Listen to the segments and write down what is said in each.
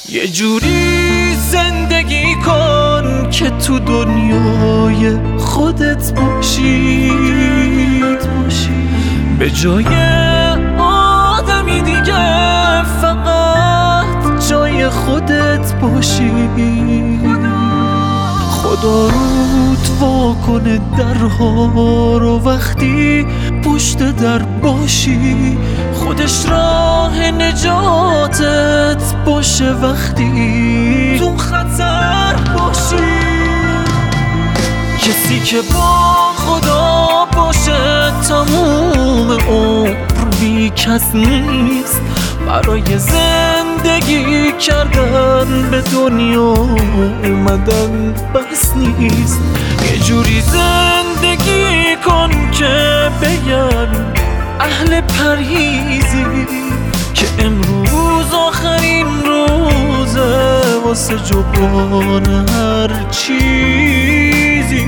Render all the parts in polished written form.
یه جوری زندگی کن که تو دنیای خودت باشی، به جای آدمی دیگه فقط جای خودت باشی. خدا رود وا کنه درها رو وقتی پشت در باشی، خودش راه نجاتت باشه وقتی تو خطر باشی. کسی که با خدا باشه تموم عمر بی کس نیست، برای زندگی کردن به دنیا اومدن بس نیست. یه جوری زندگی کن که بگن اهل پرهیزی، که امروز آخرین روزه واسه جبران هر چیزی.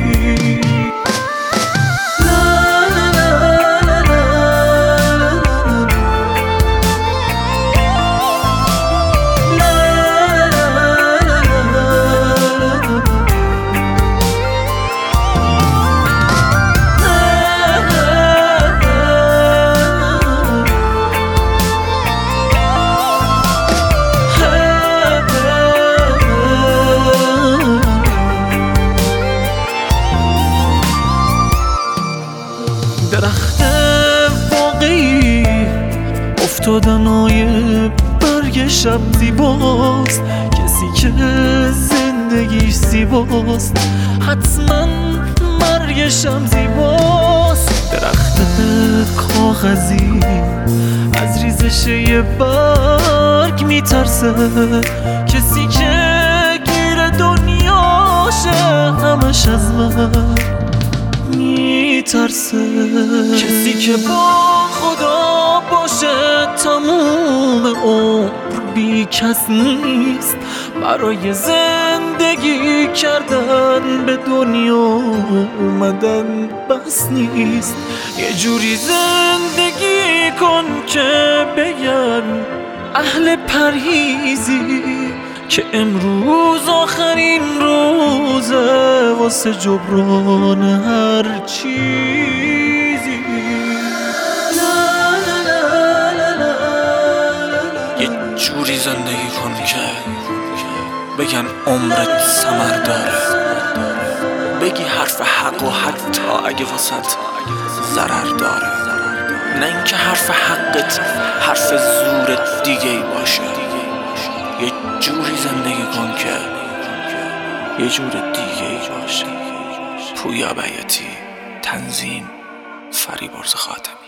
درخت واقعی افتادنهای برگ شب زیباست، کسی که زندگیش زیباست حتما مرگش هم زیباست. درخت کاغذی از ریزش یه برگ میترسه، کسی که گیر دنیاشه همش از مرگ میترسه. کسی که با خدا باشه تموم عمر بی کس نیست، برای زندگی کردن به دنیا اومدن بس نیست. یه جوری زندگی کن که بگن اهل پرهیزی، که امروز آخرین روزه واسه جبران هر چیزی. یه جوری زندگی کن که بگن عمرت ثمر داره، بگی حرف حق و حتی اگه واسط ضرر داره، نه اینکه حرف حقت حرف زورت دیگه ای باشه. یه جوری زندگی کن که یه جور دیگه ای باشه. پویا بیاتی، تنظیم فریبرز خاتمی.